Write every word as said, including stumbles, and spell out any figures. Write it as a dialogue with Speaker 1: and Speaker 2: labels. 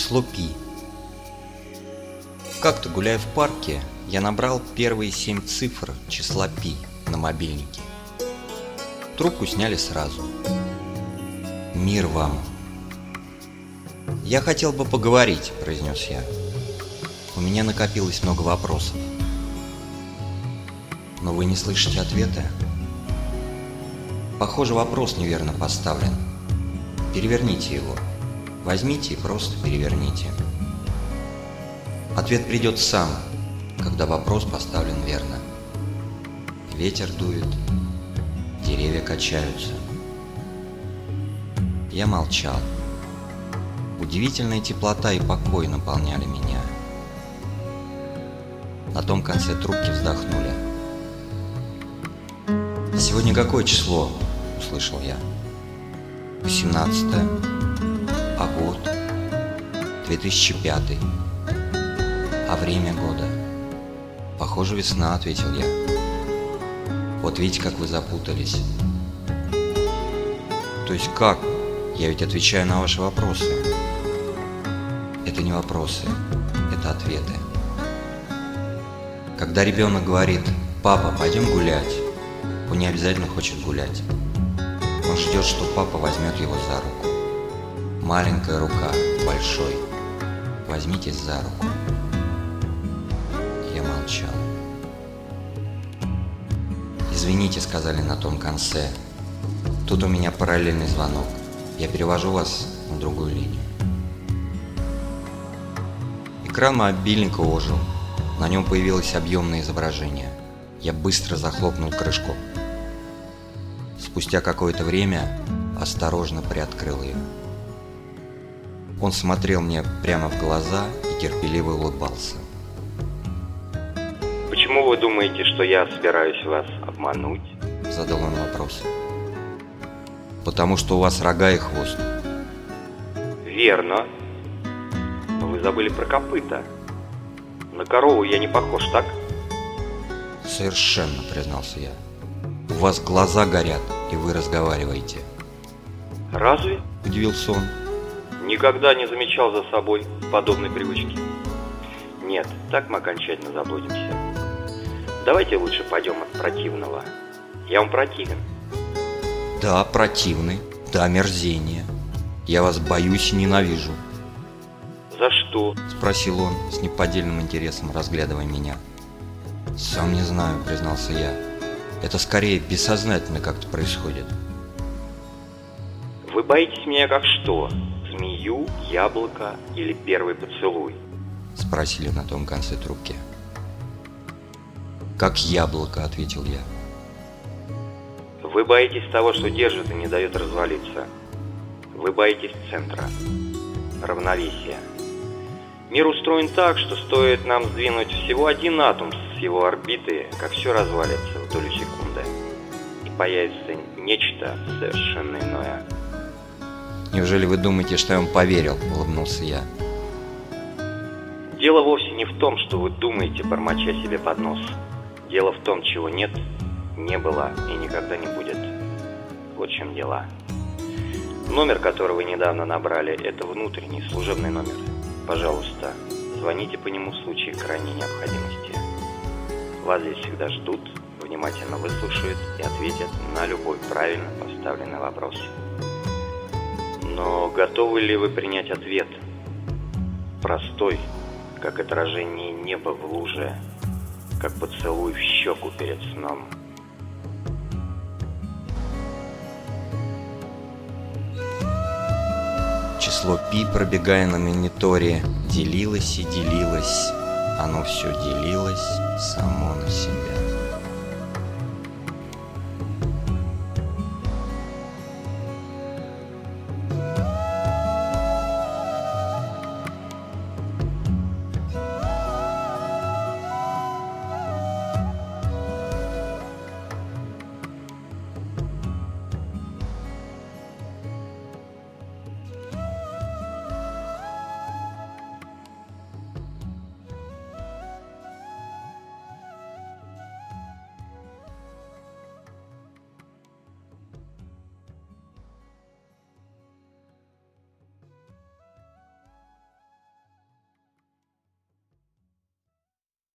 Speaker 1: Число пи. Как-то, гуляя в парке, я набрал первые семь цифр числа пи на мобильнике. Трубку сняли сразу. «Мир вам!» «Я хотел бы поговорить», — произнес я. «У меня накопилось много вопросов». «Но вы не слышите ответа?» «Похоже, вопрос неверно поставлен. Переверните его. Возьмите и просто переверните. Ответ придет сам, когда вопрос поставлен верно. Ветер дует, деревья качаются». Я молчал. Удивительная теплота и покой наполняли меня. На том конце трубки вздохнули. «Сегодня какое число?» — услышал я. «Восемнадцатое. А год?» «две тысячи пятый. А время года?» «Похоже, весна», — ответил я. «Вот видите, как вы запутались». «То есть как? Я ведь отвечаю на ваши вопросы». «Это не вопросы, это ответы». Когда ребенок говорит: «Папа, пойдем гулять», он не обязательно хочет гулять. Он ждет, что папа возьмет его за руку. Маленькая рука, большой. Возьмитесь за руку. Я молчал. «Извините», — сказали на том конце. «Тут у меня параллельный звонок. Я перевожу вас на другую линию». Экран мобильника ожил. На нем появилось объемное изображение. Я быстро захлопнул крышку. Спустя какое-то время осторожно приоткрыл ее. Он смотрел мне прямо в глаза и терпеливо улыбался.
Speaker 2: «Почему вы думаете, что я собираюсь вас обмануть?»
Speaker 1: — задал он вопрос. «Потому что у вас рога и хвост».
Speaker 2: «Верно. Но вы забыли про копыта. На корову я не похож, так?»
Speaker 1: «Совершенно», — признался я. «У вас глаза горят, и вы разговариваете».
Speaker 2: «Разве?»
Speaker 1: — удивился он.
Speaker 2: «Никогда не замечал за собой подобной привычки. Нет, так мы окончательно заблудимся. Давайте лучше пойдем от противного. Я вам противен».
Speaker 1: «Да, противный. Да, мерзение. Я вас боюсь и ненавижу».
Speaker 2: «За что?»
Speaker 1: — спросил он с неподдельным интересом, разглядывая меня. «Сам не знаю», — признался я. «Это скорее бессознательно как-то происходит».
Speaker 2: «Вы боитесь меня как что? Змею, яблоко или первый поцелуй?»
Speaker 1: — спросили на том конце трубки. «Как яблоко», — ответил я.
Speaker 2: «Вы боитесь того, что держит и не дает развалиться. Вы боитесь центра, равновесия. Мир устроен так, что стоит нам сдвинуть всего один атом с его орбиты, как все развалится в долю секунды, и появится нечто совершенно иное».
Speaker 1: «Неужели вы думаете, что я вам поверил?» — улыбнулся я.
Speaker 2: «Дело вовсе не в том, что вы думаете, бормоча себе под нос. Дело в том, чего нет, не было и никогда не будет. Вот в чем дела. Номер, который вы недавно набрали, это внутренний служебный номер. Пожалуйста, звоните по нему в случае крайней необходимости. Вас здесь всегда ждут, внимательно выслушают и ответят на любой правильно поставленный вопрос. Но готовы ли вы принять ответ? Простой, как отражение неба в луже, как поцелуй в щеку перед сном».
Speaker 1: Число пи, пробегая на мониторе, делилось и делилось. Оно все делилось само